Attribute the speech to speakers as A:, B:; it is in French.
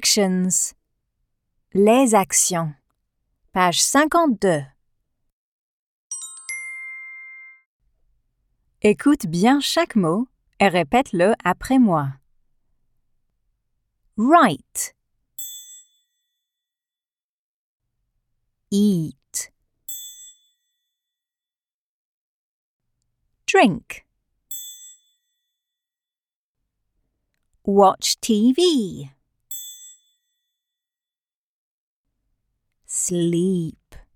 A: Actions. Les actions. Page 52. Écoute bien chaque mot et répète-le après moi. Write. Eat. Drink. Watch TV. Sleep.